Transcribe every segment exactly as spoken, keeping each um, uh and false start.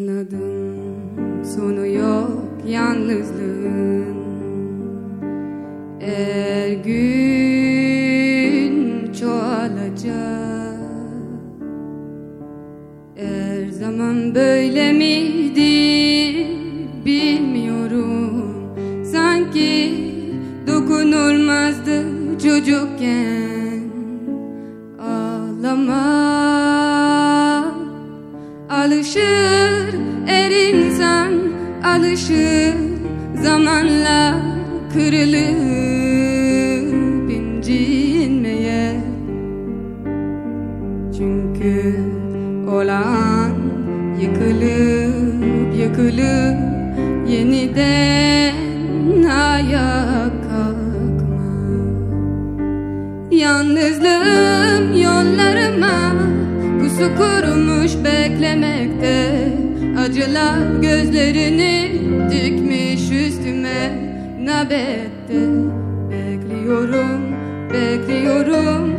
Anladım, sonu yok yalnızlığın. Her gün çoğalacak. Her zaman böyle miydi bilmiyorum. Sanki dokunulmazdı çocukken. Ağlama, alışır her insan, alışır zamanla kırılıp incinmeye. Çünkü olan yıkılıp yıkılıp yeniden ayağa kalkma. Yalnızlığım yollarıma pusu kurumuş beklemekte. Acılar gözlerini dikmiş üstüme nöbette. Bekliyorum, bekliyorum,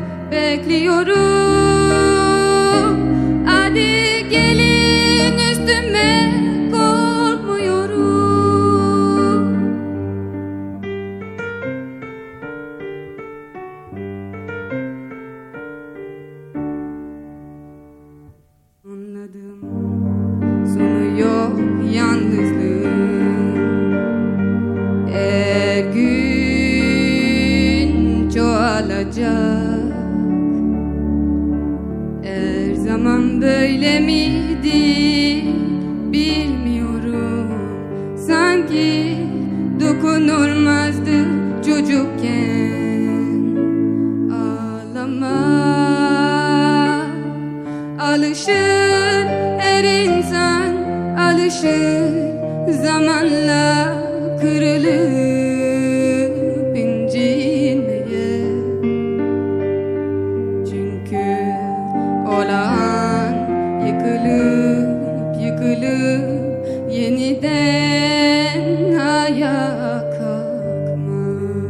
bekliyorum. Hadi gelin üstüme, korkmuyorum. Anladım, sonu yok yalnızlığın. Her gün çoğalacak. Her zaman böyle miydi bilmiyorum. Sanki dokunulmazdı çocukken. Ağlama, alışır her insan, alışır zamanla kırılıp incinmeye. Çünkü olan yıkılıp yıkılıp yeniden ayağa kalkma.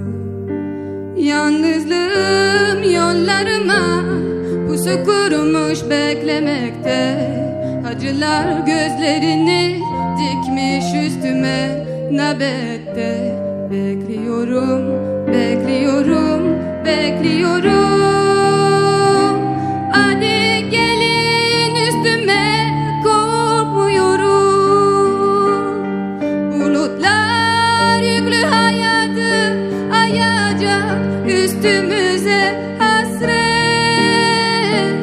Yalnızlığım yollarıma pusu kurumuş beklemekte. Acılar gözlerini dikmiş üstüme nöbette. Bekliyorum, bekliyorum, bekliyorum. Hadi gelin üstüme, korkmuyorum. Bulutlar yüklü hayatı ayacak üstümüze hasret.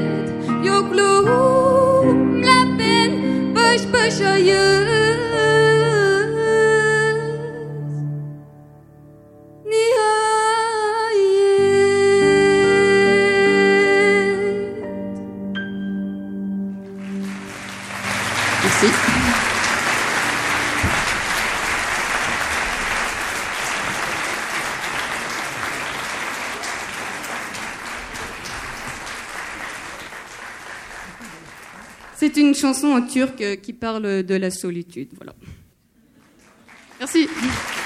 Yokluğumla ben baş başayım. Merci. C'est une chanson en turc qui parle de la solitude. Voilà. Merci.